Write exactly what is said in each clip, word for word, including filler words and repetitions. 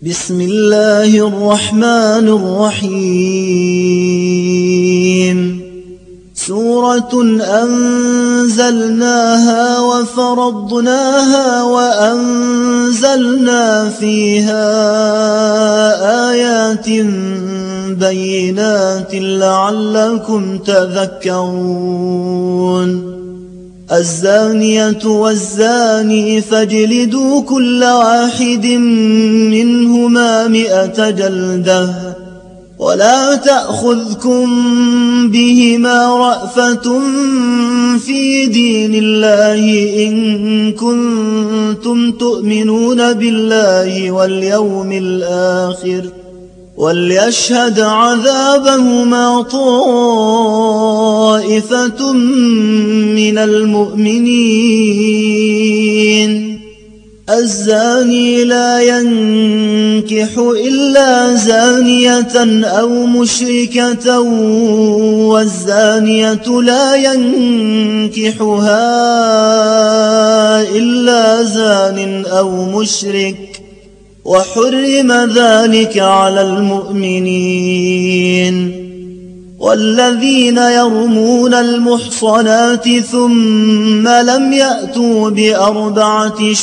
بسم الله الرحمن الرحيم. سورة أنزلناها وفرضناها وأنزلنا فيها آيات بينات لعلكم تذكرون. الزانية والزاني فاجلدوا كل واحد منهما مئة جلدة ولا تأخذكم بهما رأفة في دين الله إن كنتم تؤمنون بالله واليوم الآخر وليشهد عذابهما طائفة من المؤمنين. الزاني لا ينكح إلا زانية أو مشركة والزانية لا ينكحها إلا زان أو مشرك وحرم ذلك على المؤمنين. والذين يرمون المحصنات ثم لم يأتوا بأربعة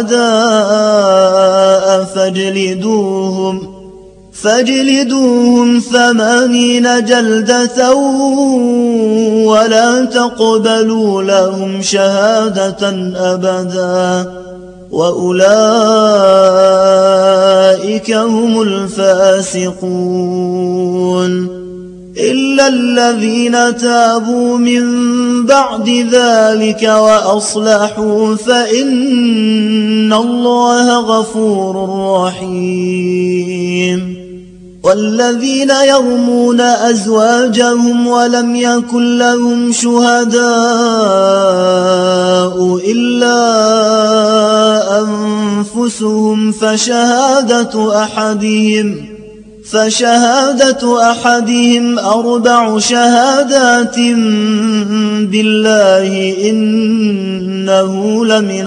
شهداء فاجلدوهم فاجلدوهم ثمانين جلدة ولا تقبلوا لهم شهادة أبدا وأولئك هم الفاسقون. إلا الذين تابوا من بعد ذلك وأصلحوا فإن الله غفور رحيم. والذين يرمون أزواجهم ولم يكن لهم شهداء إلا أنفسهم فشهادة أحدهم فشهادة أحدهم أربع شهادات بالله إنه لمن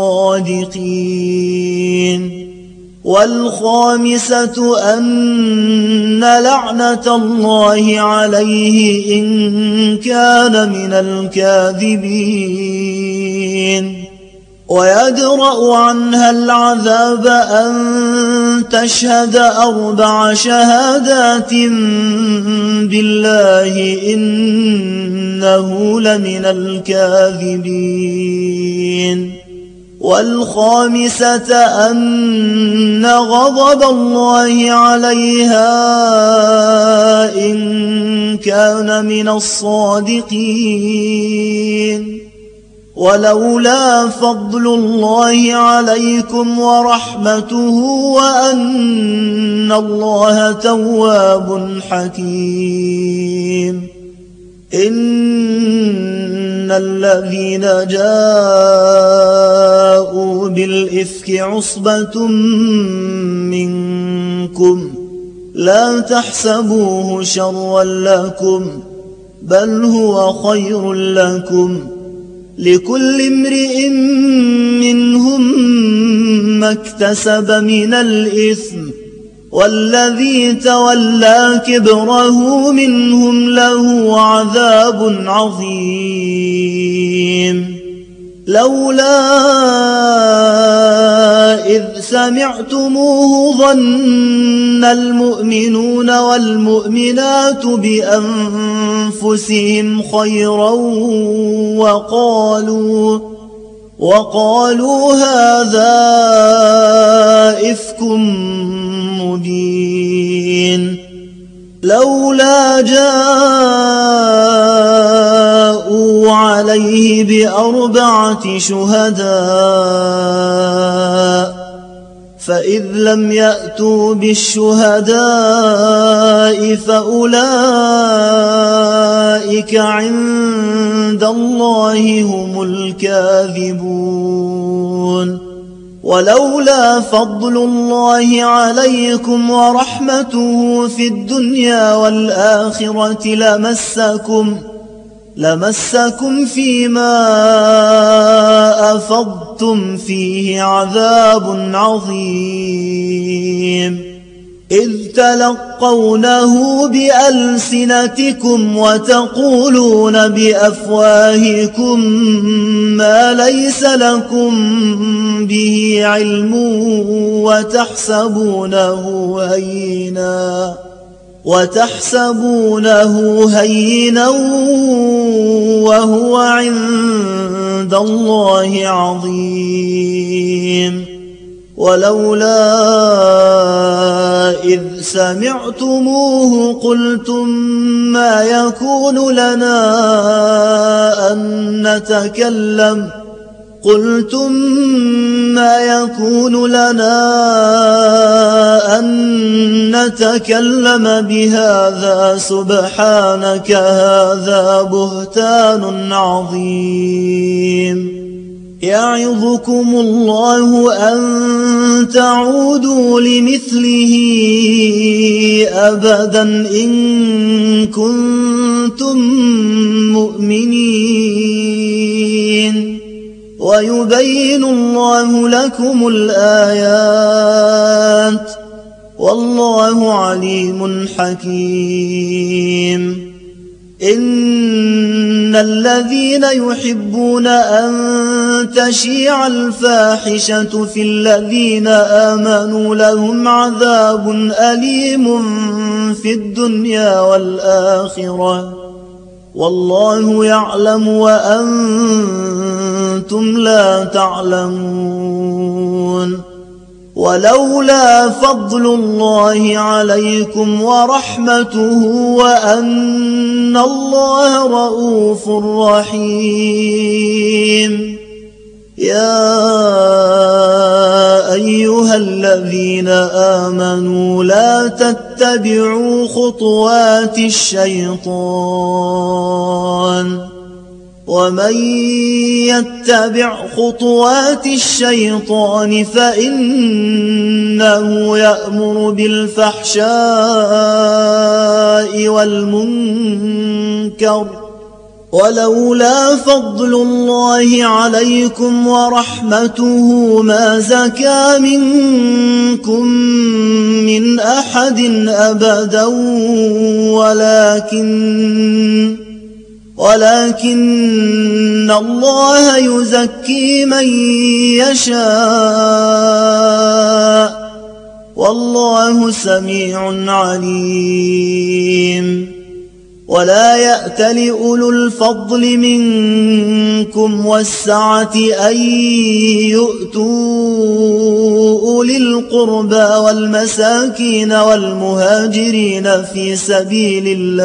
الصادقين. والخامسة أن لعنة الله عليه إن كان من الكاذبين. ويدرأ عنها العذاب أن تشهد أربع شهادات بالله إنه لمن الكاذبين. والخامسة أن غضب الله عليها إن كان من الصادقين. ولولا فضل الله عليكم ورحمته وأن الله تواب حكيم. إن الذين جاءوا بالإفك عصبة منكم لا تحسبوه شرا لكم بل هو خير لكم لكل امرئ منهم ما اكتسب من الإثم والذي تولى كبره منهم له عذاب عظيم. لولا إذ سمعتموه ظن المؤمنون والمؤمنات بأنفسهم خيرا وقالوا وقالوا هذا إفك مبين. لولا جاءوا عليه بأربعة شهداء فإذ لم يأتوا بالشهداء فأولئك عند الله هم الكاذبون. ولولا فضل الله عليكم ورحمته في الدنيا والآخرة لمسكم لمسكم فيما أفضتم فيه عذاب عظيم إذ تلقونه بألسنتكم وتقولون بأفواهكم ما ليس لكم به علم وتحسبونه هينا وتحسبونه هينا وهو عند الله عظيم ولولا إذ سمعتموه قلتم ما يكون لنا أن نتكلم قلتم ما يكون لنا أن نتكلم بهذا سبحانك هذا بهتان عظيم يعظكم الله أن تعودوا لمثله أبدا إن كنتم مؤمنين ويبين الله لكم الآيات والله عليم حكيم إن الذين يحبون أن تشيع الفاحشة في الذين آمنوا لهم عذاب أليم في الدنيا والآخرة والله يعلم وأنتم لا تعلمون ولولا فضل الله عليكم ورحمته وأن الله رؤوف رحيم يا أيها الذين آمنوا لا تتبعوا خطوات الشيطان ومن يتبع خطوات الشيطان فإنه يأمر بالفحشاء والمنكر ولولا فضل الله عليكم ورحمته ما زكى منكم من أحد أبدا ولكن ولكن الله يزكي من يشاء والله سميع عليم ولا يأتل أولو الفضل منكم والسعة أن يؤتوا أولي القربى والمساكين والمهاجرين في سبيل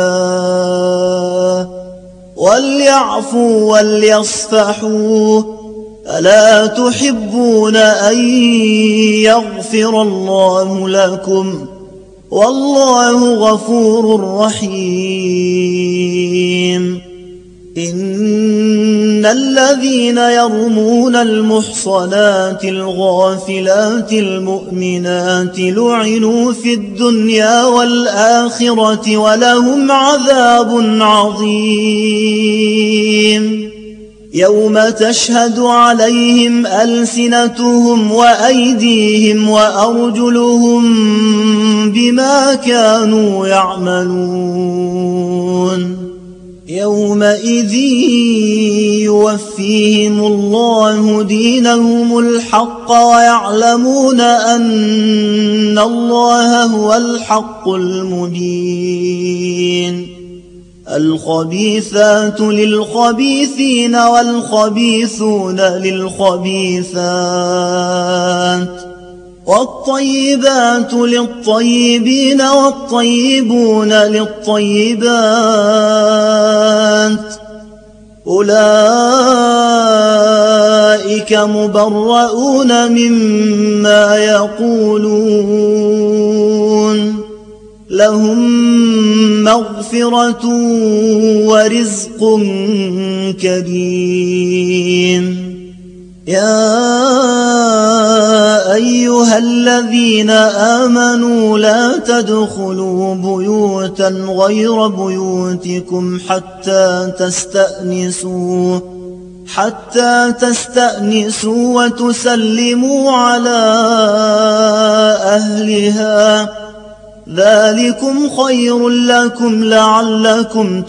الله وليعفوا وليصفحوا ألا تحبون أن يغفر الله لكم والله غفور رحيم إن الذين يرمون المحصنات الغافلات المؤمنات لعنوا في الدنيا والآخرة ولهم عذاب عظيم يوم تشهد عليهم ألسنتهم وأيديهم وأرجلهم بما كانوا يعملون يومئذ يوفيهم الله دينهم الحق ويعلمون أن الله هو الحق المبين الخبيثات للخبيثين والخبيثون للخبيثات والطيبات للطيبين والطيبون للطيبات أولئك مبرؤون مما يقولون لهم مغفرة ورزق كريم يا أيها الذين آمنوا لا تدخلوا بيوتا غير بيوتكم حتى تستأنسوا حتى تستأنسوا وتسلموا على أهلها ذلكم خير لكم لعلكم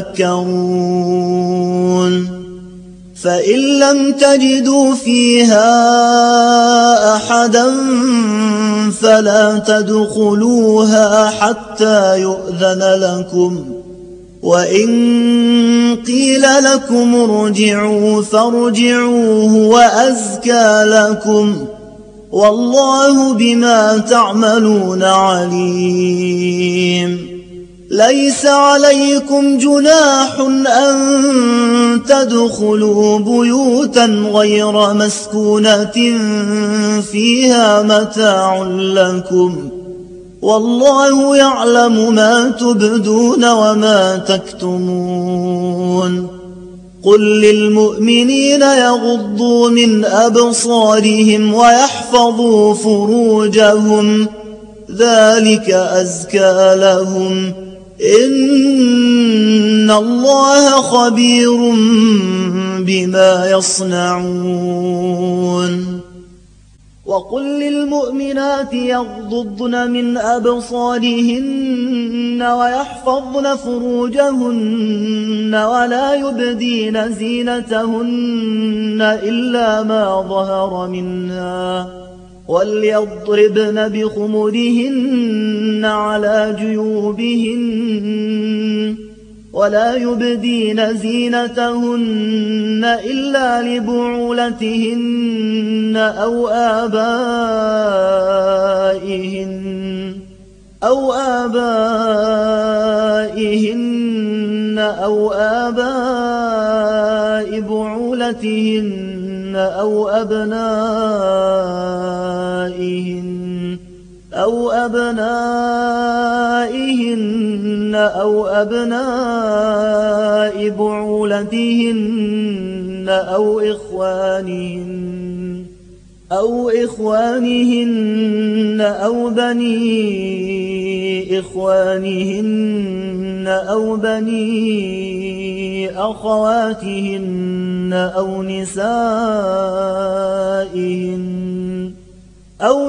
تذكرون فإن لم تجدوا فيها أحدا فلا تدخلوها حتى يؤذن لكم وإن قيل لكم ارجعوا فارجعوا هو أزكى لكم والله بما تعملون عليم ليس عليكم جناح أن تدخلوا بيوتا غير مسكونة فيها متاع لكم والله يعلم ما تبدون وما تكتمون قل للمؤمنين يغضوا من أبصارهم ويحفظوا فروجهم ذلك أزكى لهم إن الله خبير بما يصنعون وقل للمؤمنات يغضضن من أبصارهن ويحفظن فروجهن ولا يبدين زينتهن إلا ما ظهر منها وليضربن بخمرهن على جيوبهن ولا يبدين زينتهن إلا لبعولتهن أو آبائهن أو آبائهن أو آباء بعولتهن أو أبنائهن أو أبنائهن أو أبناء بعولتهن أو إخوانهن أو إخوانهن أو بني إخوانهن أو بني أخواتهن أو نسائهن أو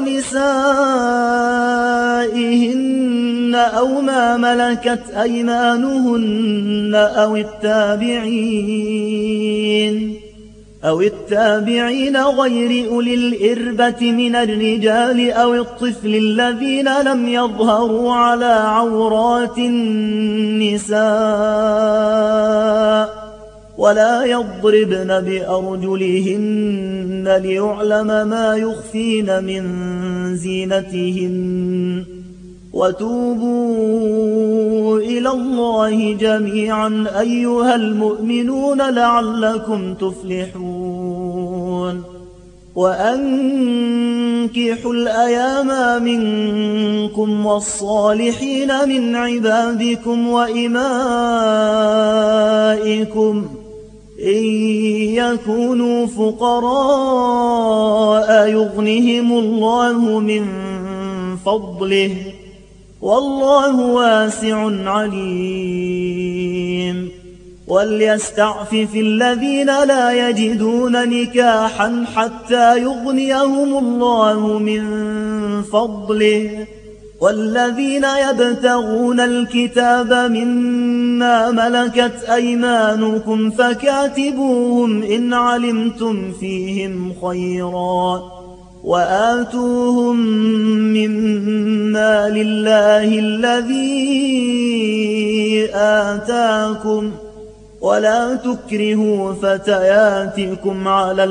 نسائهن أو ما ملكت أيمانهن أو التابعين أو التابعين غير أولي الإربة من الرجال أو الطفل الذين لم يظهروا على عورات النساء ولا يضربن بأرجلهن ليعلم ما يخفين من زينتهن وتوبوا إلى الله جميعا أيها المؤمنون لعلكم تفلحون وأنكحوا الأيام منكم والصالحين من عبادكم وإمائكم إن يكونوا فقراء يغنهم الله من فضله والله واسع عليم وليستعفف الذين لا يجدون نكاحا حتى يغنيهم الله من فضله والذين يبتغون الكتاب مما ملكت أيمانكم فكاتبوهم إن علمتم فيهم خيرا وآتوهم مما لله الذي آتاكم ولا تكرهوا فتياتكم على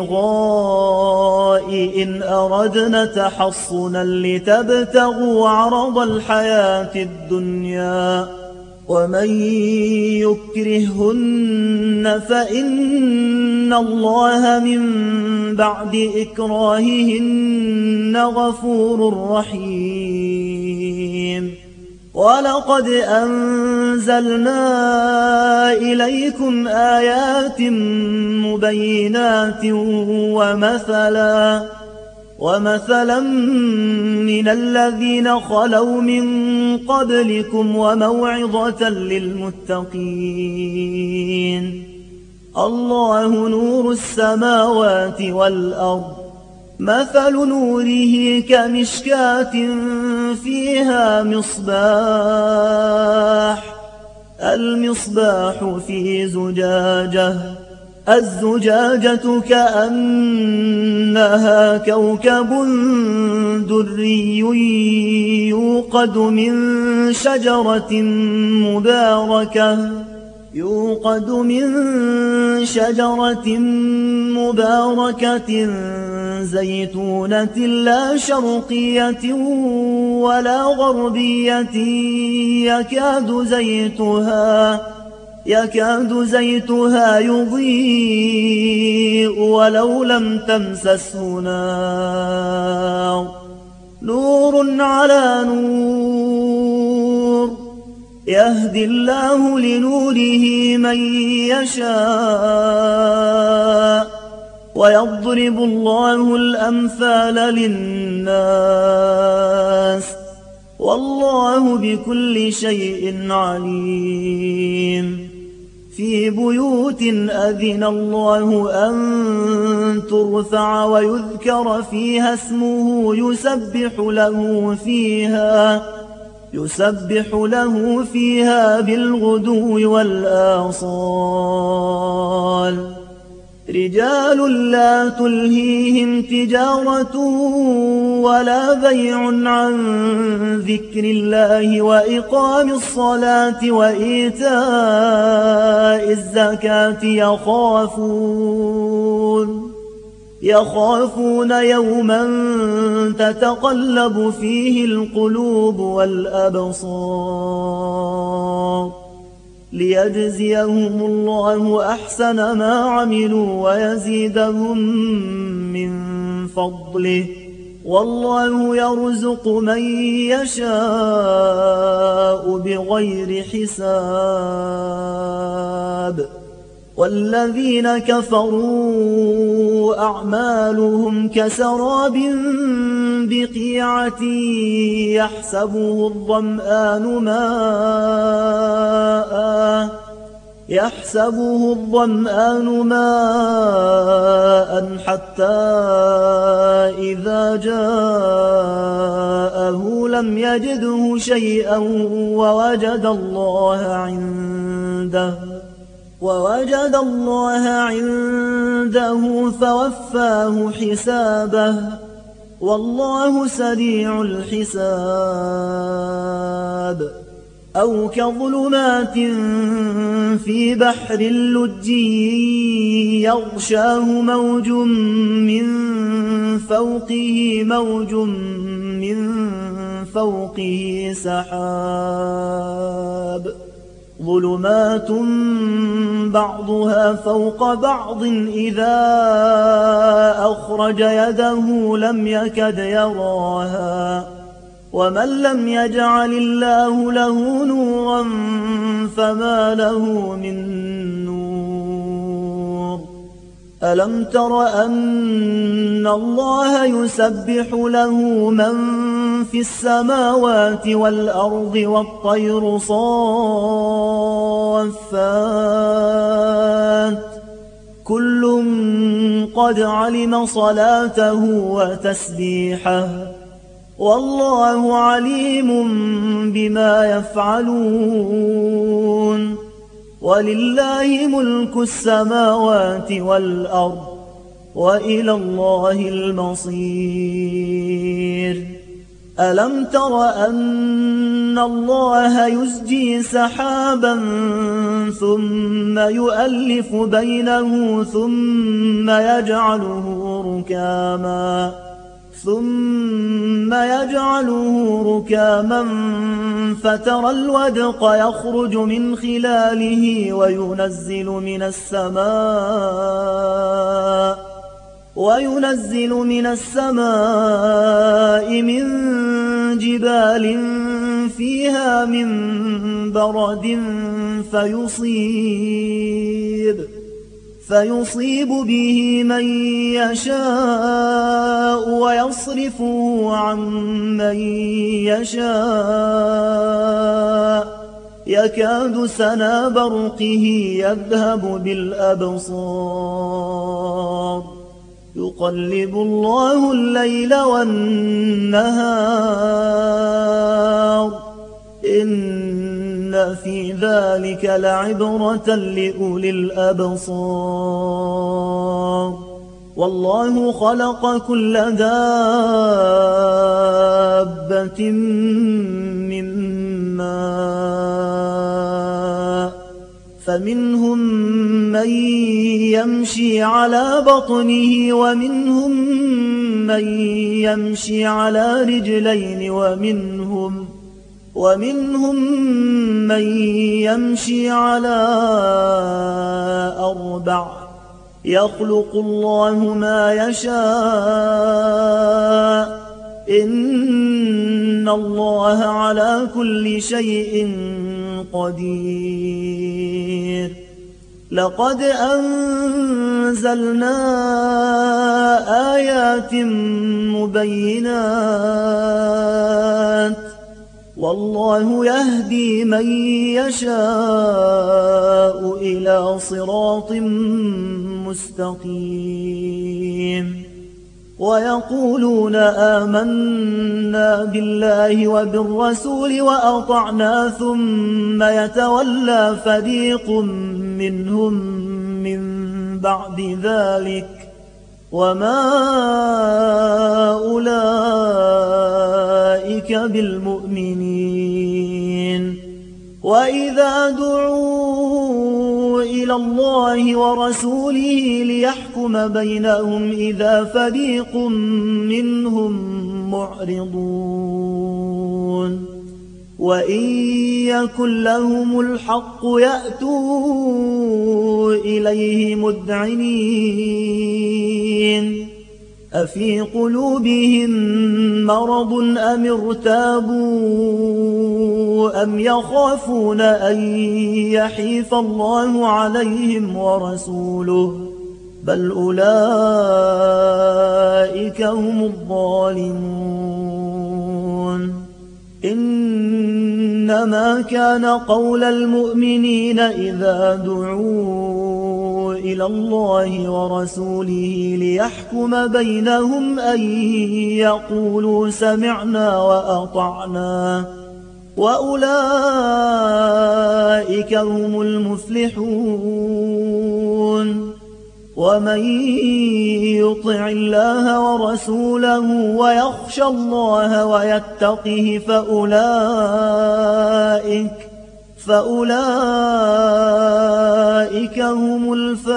البغاء إن أردنا تحصنا لتبتغوا عرض الحياة الدنيا ومن يكرهن فإن الله من بعد إكراههن غفور رحيم ولقد أنزلنا إليكم آيات مبينات ومثلا ومثلا من الذين خلوا من قبلكم وموعظة للمتقين. الله نور السماوات والأرض، مثل نوره كمشكاة فيها مصباح، المصباح في زجاجة، الزجاجة كأنها كوكب دري يوقد من شجرة مباركة يوقد من شجرة مباركة زيتونة لا شرقية ولا غربية يكاد زيتها يكاد زيتها يضيء ولو لم تمسسه نار، نور على نور، يهدي الله لنوره من يشاء، ويضرب الله الأمثال للناس، والله بكل شيء عليم. في بيوت أذن الله أن ترفع ويذكر فيها اسمه يسبح له فيها يسبح له فيها بالغدو والآصال، رجال لا تلهيهم تجارة ولا بيع عن ذكر الله وإقام الصلاة وإيتاء الزكاة يخافون يخافون يوما تتقلب فيه القلوب والأبصار، ليجزيهم الله أحسن ما عملوا ويزيدهم من فضله، والله يرزق من يشاء بغير حساب. والذين كفروا أعمالهم كسراب بقيعة يحسبه الظمآن ماء يحسبه الظمآن ماء حتى إذا جاءه لم يجده شيئا ووجد الله عنده ووجد الله عنده فوفاه حسابه، والله سريع الحساب. أو كظلمات في بحر لجي يغشاه موج من فوقه موج من فوقه سحاب، ظلمات بعضها فوق بعض إذا أخرج يده لم يكد يراها، ومن لم يجعل الله له نورا فما له من نور. ألم تر أن الله يسبح له من في السماوات والأرض والطير صافات، كل قد علم صلاته وتسبيحه، والله عليم بما يفعلون. ولله ملك السماوات والأرض وإلى الله المصير. ألم تر أن الله يزجي سحابا ثم يؤلف بينه ثم يجعله ركاما ثم يجعله ركاما فترى الودق يخرج من خلاله وينزل من السماء وينزل من السماء من جبال فيها من برد فيصيب فيصيب به من يشاء ويصرفه عن من يشاء يكاد سنا برقه يذهب بالأبصار يقلب الله الليل والنهار إن في ذلك لعبرة لأولي الأبصار والله خلق كل دابة من ماء فمنهم من يمشي على بطنه ومنهم من يمشي على رجلين ومنهم ومنهم من يمشي على أربع يخلق الله ما يشاء إن الله على كل شيء قدير لقد أنزلنا آيات مبينات والله يهدي من يشاء إلى صراط مستقيم ويقولون آمنا بالله وبالرسول وأطعنا ثم يتولى فريق منهم من بعد ذلك وما أولئك بالمؤمنين وإذا دعوا إلى الله ورسوله ليحكم بينهم إذا فريق منهم معرضون وإن يكن لهم الحق يأتوا إليه مذعنين أفي قلوبهم مرض أم ارتابوا أم يخافون أن يحيف الله عليهم ورسوله بل أولئك هم الظالمون إنما كان قول المؤمنين إذا دعوا إلى الله ورسوله ليحكم بينهم أن يقولوا سمعنا وأطعنا وأولئك هم المفلحون ومن يطع الله ورسوله ويخشى الله ويتقه فأولئك فأولئك هم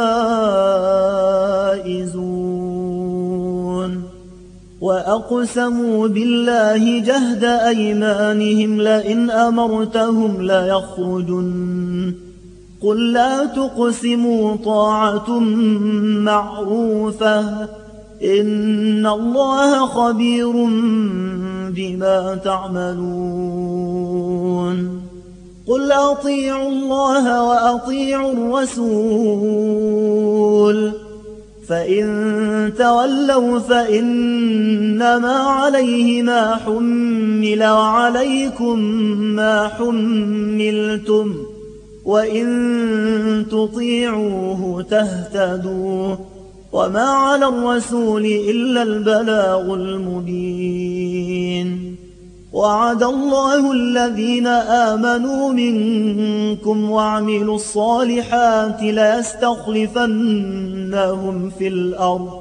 الفائزون وأقسموا بالله جهد أيمانهم لئن أمرتهم ليخرجن قل لا تقسموا طاعة معروفة إن الله خبير بما تعملون قل أطيعوا الله وأطيعوا الرسول فإن تولوا فإنما عليه ما حمل وعليكم ما حملتم وإن تطيعوه تهتدوا وما على الرسول إلا البلاغ المبين وعد الله الذين آمنوا منكم وعملوا الصالحات ليستخلفنهم في الأرض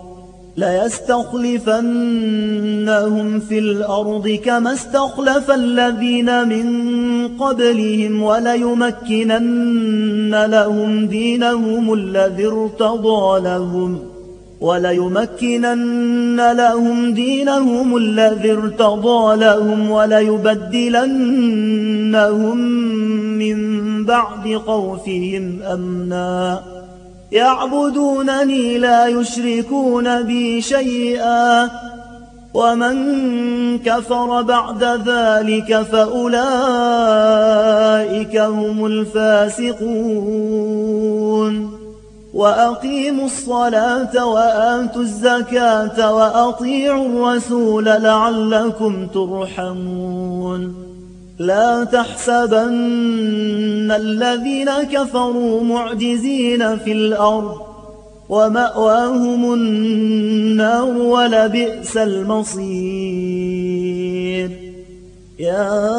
ليستخلفنهم في الأرض كما استخلف الذين من قبلهم وليمكنن لهم دينهم الذي ارتضى لهم وليمكنن لهم دينهم الذي ارتضى لهم وليبدلنهم من بعد خوفهم أمنا يعبدونني لا يشركون بي شيئا ومن كفر بعد ذلك فأولئك هم الفاسقون وأقيموا الصلاة وآتوا الزكاة وأطيعوا الرسول لعلكم ترحمون لا تحسبن الذين كفروا معجزين في الأرض ومأواهم النار ولبئس المصير يا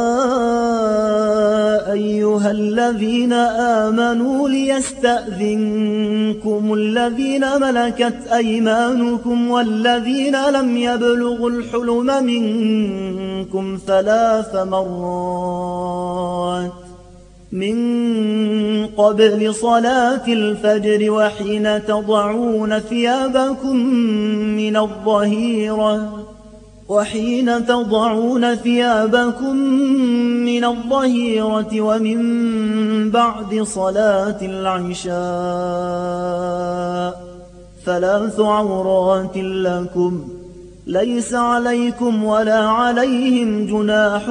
أيها الذين آمنوا ليستأذنكم الذين ملكت أيمانكم والذين لم يبلغوا الحلم منكم ثلاث مرات من قبل صلاة الفجر وحين تضعون ثيابكم من الظهيرة وحين تضعون ثيابكم من الظهيرة ومن بعد صلاة العشاء ثلاث عورات لكم ليس عليكم ولا عليهم جناح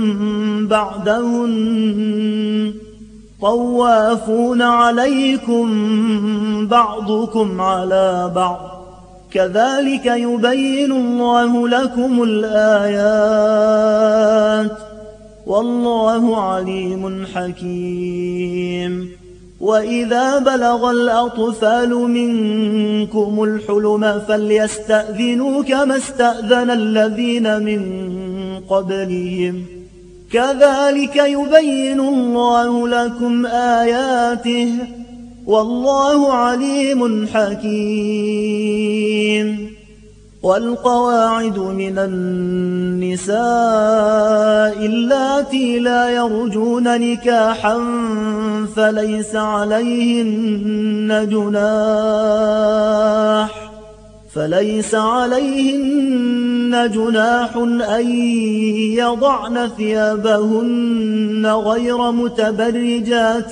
بعدهن طوافون عليكم بعضكم على بعض كذلك يبين الله لكم الآيات والله عليم حكيم وإذا بلغ الأطفال منكم الحلم فليستأذنوا كما استأذن الذين من قبلهم كذلك يبين الله لكم آياته والله عليم حكيم والقواعد من النساء اللاتي لا يرجون نكاحا فليس عليهن جناح فليس عليهن جناح أن يضعن ثيابهن غير متبرجات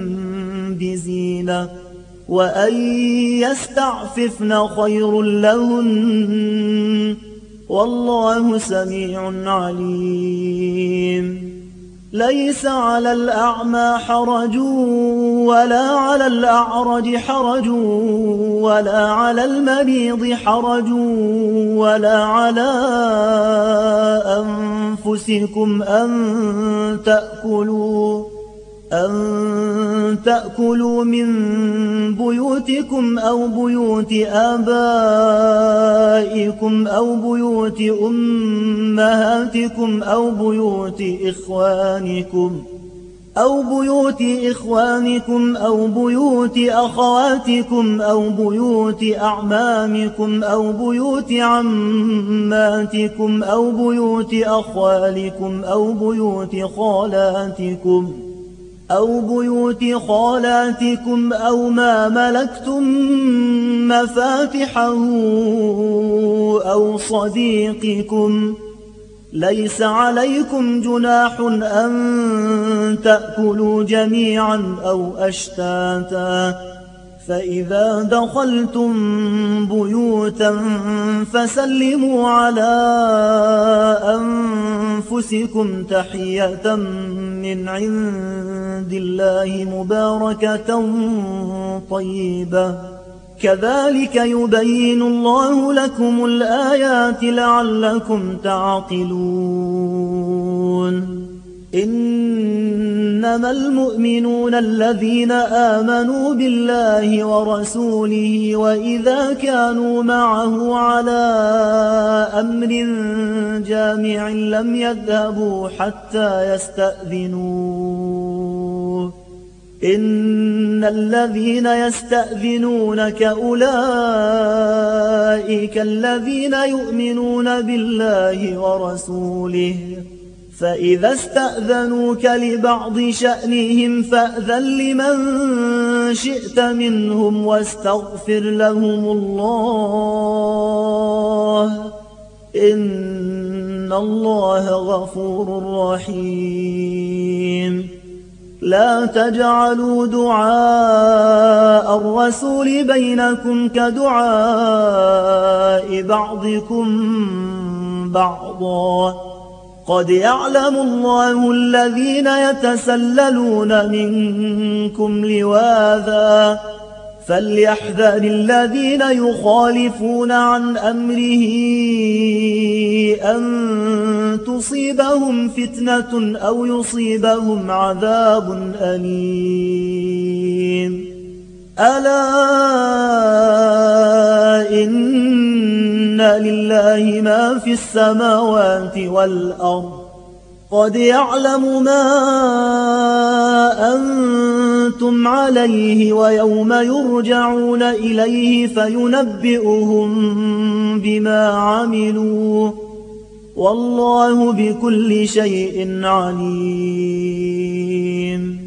بزينة وأن يستعففن خير لهن والله سميع عليم ليس على الأعمى حرج ولا على الأعرج حرج ولا على المريض حرج ولا على أنفسكم أن تأكلوا أن تأكلوا من بيوتكم أو بيوت آبائكم أو بيوت أمهاتكم أو بيوت إخوانكم أو بيوت إخوانكم أو بيوت أخواتكم أو بيوت أعمامكم أو بيوت عماتكم أو بيوت أخوالكم أو بيوت خالاتكم أو بيوت خالاتكم أو ما ملكتم مفاتحه أو صديقكم ليس عليكم جناح أن تأكلوا جميعا أو أشتاتا فإذا دخلتم بيوتا فسلموا على أنفسكم تحية من عند الله مباركة طيبة كذلك يبين الله لكم الآيات لعلكم تعقلون إنما المؤمنون الذين آمنوا بالله ورسوله وإذا كانوا معه على أمر جامع لم يذهبوا حتى يستأذنوه إن الذين يستأذنونك أولئك الذين يؤمنون بالله ورسوله فإذا استأذنوك لبعض شأنهم فأذن لمن شئت منهم واستغفر لهم الله إن الله غفور رحيم لا تجعلوا دعاء الرسول بينكم كدعاء بعضكم بعضا قد يعلم الله الذين يتسللون منكم لواذا فليحذر الذين يخالفون عن أمره أن تصيبهم فتنة أو يصيبهم عذاب أليم. ألا إن لله ما في السماوات والأرض قد يعلم ما أنتم عليه ويوم يرجعون إليه فينبئهم بما عملوا والله بكل شيء عليم.